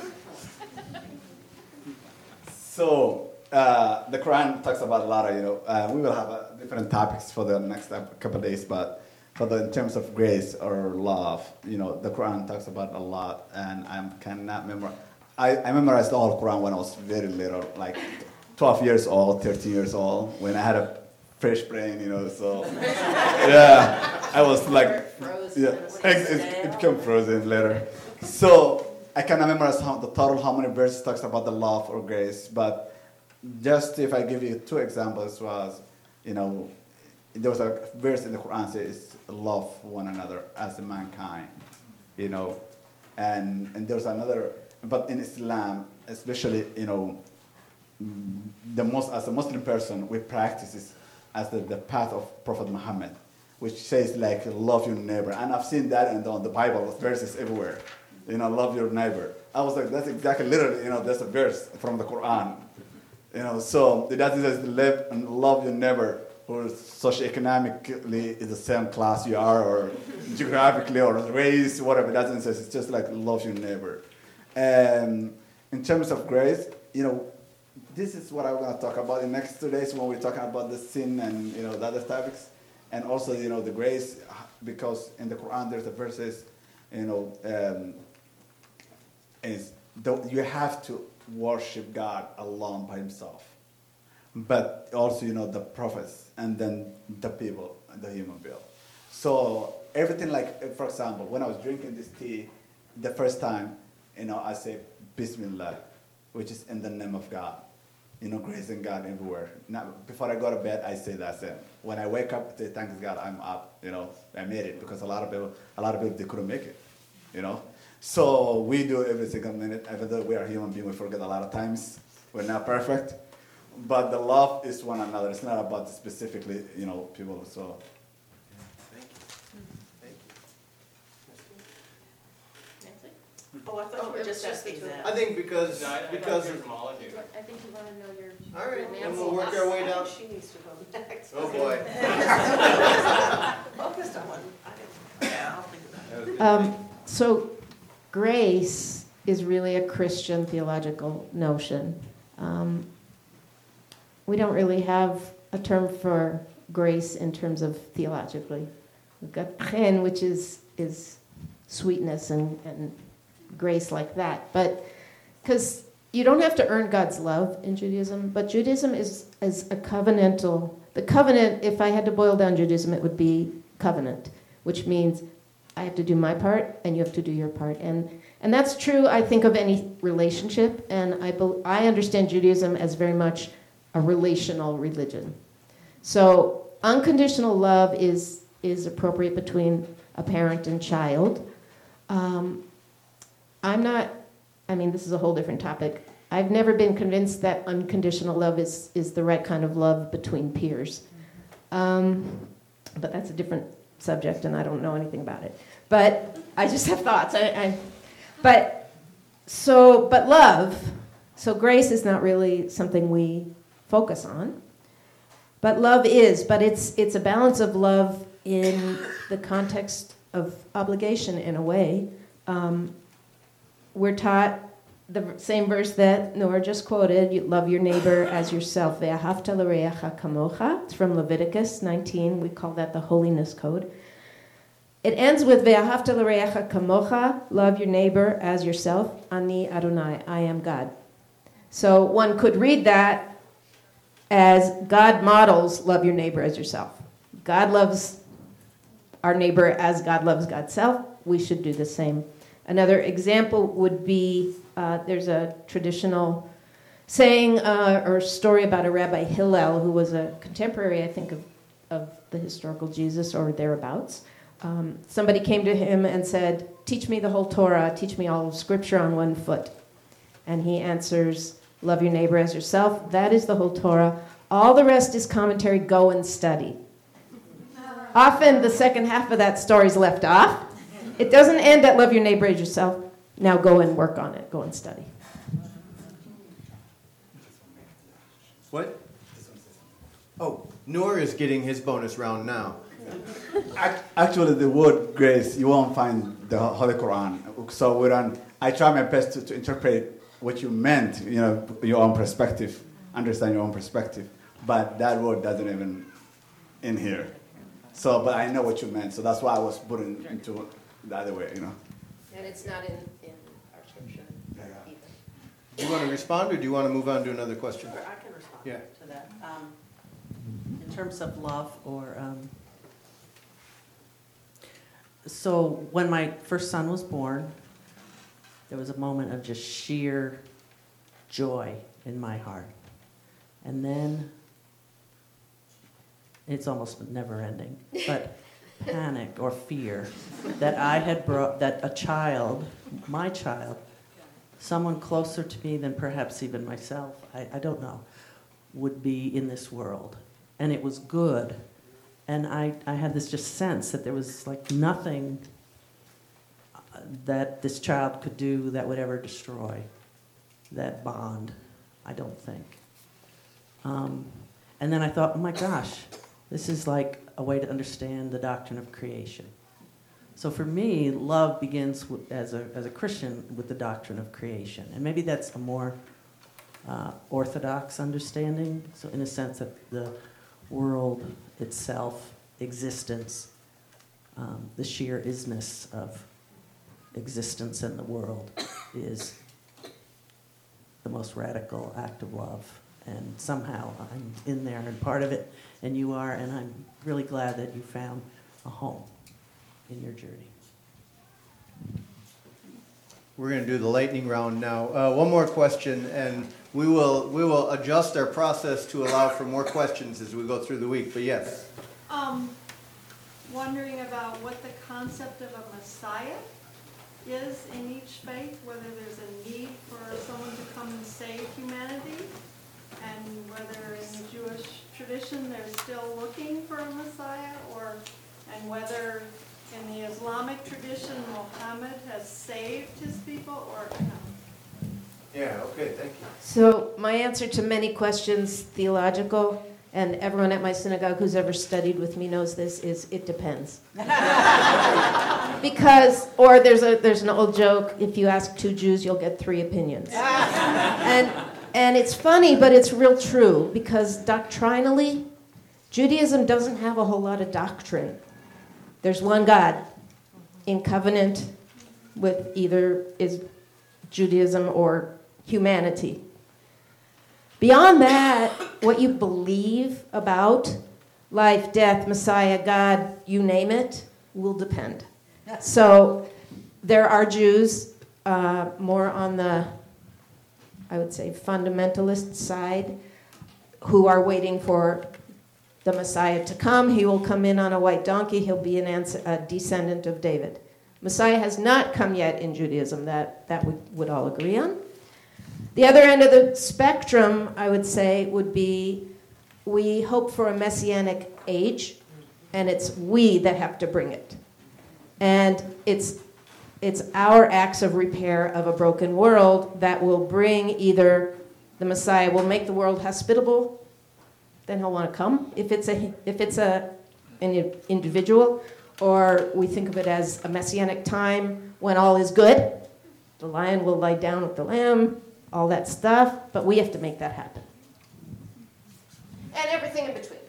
So uh, the Quran talks about a lot of, you know, uh, we will have uh, different topics for the next couple of days, but for the, in terms of grace or love, you know, the Quran talks about a lot, and I cannot memorize. I, I memorized the whole Quran when I was very little, like twelve years old, thirteen years old, when I had a fresh brain, you know, so yeah, I was like, yeah, it, it, it became frozen later. So I cannot memorize how, the total how many verses talks about the love or grace, but just if I give you two examples was, you know, there was a verse in the Quran says love one another as mankind, you know, and and there's another, but in Islam, especially, you know, the most as a Muslim person, we practice this as the, the path of Prophet Muhammad, which says like love your neighbor, and I've seen that in the, the Bible verses everywhere, you know, love your neighbor. I was like, that's exactly literally, you know, that's a verse from the Quran, you know. So it doesn't say live and love your neighbor who socioeconomically is the same class you are, or geographically, or race, whatever. It doesn't say. It's just like love your neighbor. And in terms of grace, you know, this is what I'm going to talk about in the next two days when we're talking about the sin and, you know, the other topics. And also, you know, the grace, because in the Quran there's the verses, you know, um, is the, you have to worship God alone by himself. But also, you know, the prophets and then the people, the human being. So everything, like, for example, when I was drinking this tea the first time, you know, I say Bismillah, which is in the name of God. you know, praising God everywhere. Now, before I go to bed, I say that's it. When I wake up, I say, thanks God, I'm up. You know, I made it, because a lot of people, a lot of people, they couldn't make it. You know, so we do every single minute. Even though we are human beings, we forget a lot of times. We're not perfect, but the love is one another. It's not about specifically, you know, people. So. Thank you. Thank you. Oh, I thought you were just asking that. I think because No, I- I'd like to because hear from all of you. I think you want to know your. all right, your and Nancy. we'll work our way I down. think she needs to go next. Oh boy. Focused on one. I didn't- Yeah, I'll think about it. Um, so, grace is really a Christian theological notion. Um, we don't really have a term for grace in terms of theologically. We've got chen, which is is sweetness and, and grace like that. But because you don't have to earn God's love in Judaism, but Judaism is, is a covenantal. The covenant, if I had to boil down Judaism, it would be covenant, which means I have to do my part and you have to do your part. And and that's true, I think, of any relationship. And I, be, I understand Judaism as very much a relational religion. So unconditional love is, is appropriate between a parent and child. Um, I'm not, I mean, this is a whole different topic. I've never been convinced that unconditional love is, is the right kind of love between peers. Um, but that's a different subject, and I don't know anything about it. But I just have thoughts. I, I, but so, but love, so grace is not really something we focus on. But love is, but it's it's a balance of love in the context of obligation in a way. Um, we're taught the same verse that Nora just quoted, you love your neighbor as yourself. Ve'ahavta l'reacha kamocha. It's from Leviticus nineteen. We call that the holiness code. It ends with Ve'ahavta l'reacha kamocha, love your neighbor as yourself. Ani Adonai, I am God. So one could read that as God models love your neighbor as yourself. God loves our neighbor as God loves God's self. We should do the same. Another example would be, uh, there's a traditional saying uh, or story about a Rabbi Hillel, who was a contemporary, I think, of, of the historical Jesus or thereabouts. Um, somebody came to him and said, teach me the whole Torah, teach me all of Scripture on one foot. And he answers, love your neighbor as yourself. That is the whole Torah. All the rest is commentary. Go and study. Often the second half of that story is left off. It doesn't end at love your neighbor as yourself. Now go and work on it. Go and study. What? Oh, Noor is getting his bonus round now. Actually, the word grace, you won't find the Holy Quran. So we don't, I try my best to, to interpret what you meant, you know, your own perspective, understand your own perspective. But that word doesn't even in here. So, but I know what you meant. So that's why I was putting into the other way, you know. And it's not in, in our Scripture either. Do you want to respond, or do you want to move on to another question? Sure, I can respond Yeah. to that. Um, in terms of love, or um, so when my first son was born, there was a moment of just sheer joy in my heart, and then it's almost never ending, but panic or fear that I had brought, that a child, my child, someone closer to me than perhaps even myself, I, I don't know, would be in this world. And it was good. And I, I had this just sense that there was like nothing that this child could do that would ever destroy that bond, I don't think. Um, and then I thought, oh my gosh, this is like a way to understand the doctrine of creation. So for me, love begins with, as a as a Christian with the doctrine of creation. And maybe that's a more uh, orthodox understanding. So in a sense that the world itself, existence, um, the sheer isness of existence in the world is the most radical act of love. And somehow I'm in there and part of it, and you are, and I'm really glad that you found a home in your journey. We're going to do the lightning round now. Uh, one more question, and we will we will adjust our process to allow for more questions as we go through the week. But yes. Um, wondering about what the concept of a Messiah is in each faith, whether there's a need for someone to come and save humanity, and whether in the Jewish tradition they're still looking for a Messiah, or and whether in the Islamic tradition Muhammad has saved his people, or no. Yeah, okay, thank you. So my answer to many questions, theological, and everyone at my synagogue who's ever studied with me knows this, is it depends. Because, or there's a there's an old joke, if you ask two Jews, you'll get three opinions. and and it's funny, but it's real true, because doctrinally, Judaism doesn't have a whole lot of doctrine. There's one God in covenant with either is Judaism or humanity. Beyond that, what you believe about life, death, Messiah, God, you name it, will depend. So there are Jews uh, more on the, I would say, fundamentalist side who are waiting for the Messiah to come. He will come in on a white donkey. He'll be an ans- a descendant of David. Messiah has not come yet in Judaism. That, that we would all agree on. The other end of the spectrum, I would say, would be we hope for a messianic age, and it's we that have to bring it. And it's it's our acts of repair of a broken world that will bring either the Messiah will make the world hospitable, then he'll want to come if it's a if it's a an individual, or we think of it as a messianic time when all is good. The lion will lie down with the lamb, all that stuff, but we have to make that happen. And everything in between.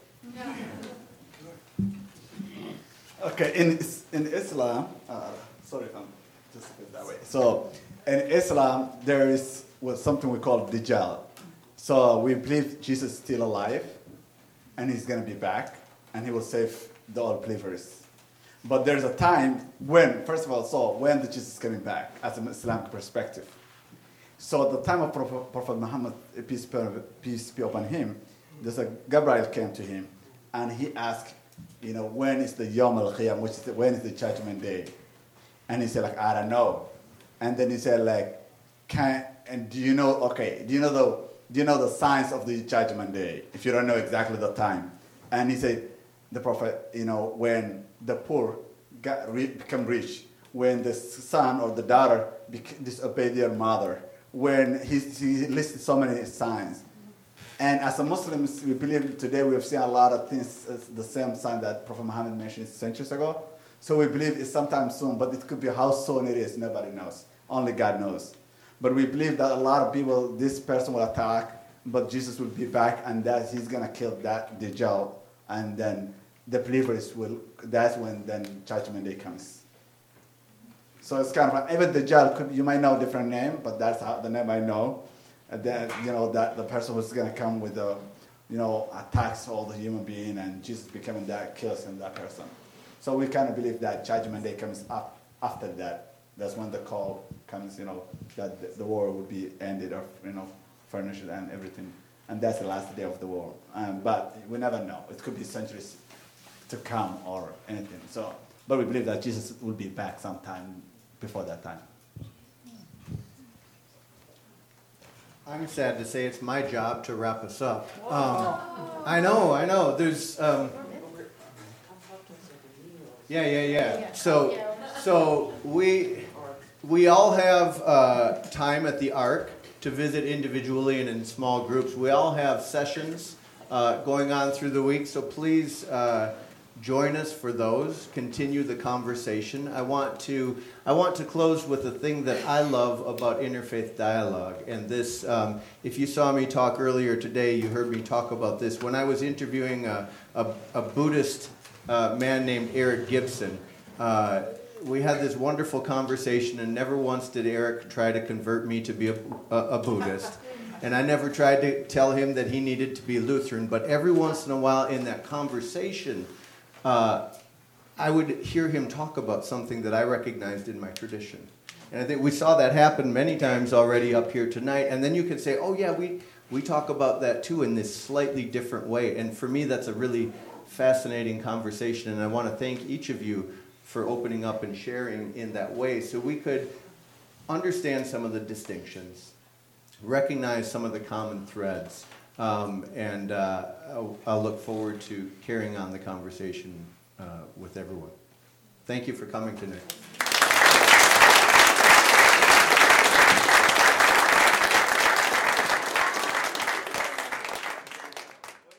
Okay, in in Islam, uh, sorry if I'm just a bit that way. So in Islam, there is what something we call Dajjal. So we believe Jesus is still alive, and he's going to be back, and he will save the all believers. But there's a time when, first of all, so when the Jesus is coming back, as an Islamic perspective. So at the time of Prophet, Prophet Muhammad, peace be, peace be upon him, there's a Gabriel came to him, and he asked, you know, when is the Yom al-Qiyam, which is the, when is the Judgment Day? And he said, like, I don't know. And then he said, like, can and do you know? Okay, do you know the do you know the signs of the Judgment Day? If you don't know exactly the time, and he said, the Prophet, you know, when the poor got re- become rich, when the son or the daughter bec- disobey their mother, when he, he listed so many signs. And as a Muslims, we believe today we have seen a lot of things, uh, the same sign that Prophet Muhammad mentioned centuries ago. So we believe it's sometime soon, but it could be how soon it is, nobody knows. Only God knows. But we believe that a lot of people, this person will attack, but Jesus will be back, and that he's going to kill that Dajjal, and then the believers will, that's when then Judgment Day comes. So it's kind of like, even Dajjal, could, you might know a different name, but that's how the name I know. And then, you know, that the person who's going to come with the, you know, attacks all the human being, and Jesus becoming that, kills him, that person. So we kind of believe that Judgment Day comes up after that. That's when the call comes, you know, that the, the war will be ended, or, you know, furnished and everything. And that's the last day of the war. Um, but we never know. It could be centuries to come or anything. So, but we believe that Jesus will be back sometime before that time. I'm sad to say it's my job to wrap us up. Um, I know, I know. There's, um, yeah, yeah, yeah. So, so we we all have uh, time at the Ark to visit individually and in small groups. We all have sessions uh, going on through the week. So please uh, join us for those. Continue the conversation. I want to I want to close with the thing that I love about interfaith dialogue. And this, um, if you saw me talk earlier today, you heard me talk about this. When I was interviewing a, a, a Buddhist uh, man named Eric Gibson, uh, we had this wonderful conversation, and never once did Eric try to convert me to be a, a, a Buddhist. And I never tried to tell him that he needed to be Lutheran. But every once in a while in that conversation, uh, I would hear him talk about something that I recognized in my tradition. And I think we saw that happen many times already up here tonight. And then you can say, oh, yeah, we, we talk about that too in this slightly different way. And for me, that's a really fascinating conversation. And I want to thank each of you for opening up and sharing in that way so we could understand some of the distinctions, recognize some of the common threads. Um, and uh, I'll, I'll look forward to carrying on the conversation uh, with everyone. Thank you for coming tonight.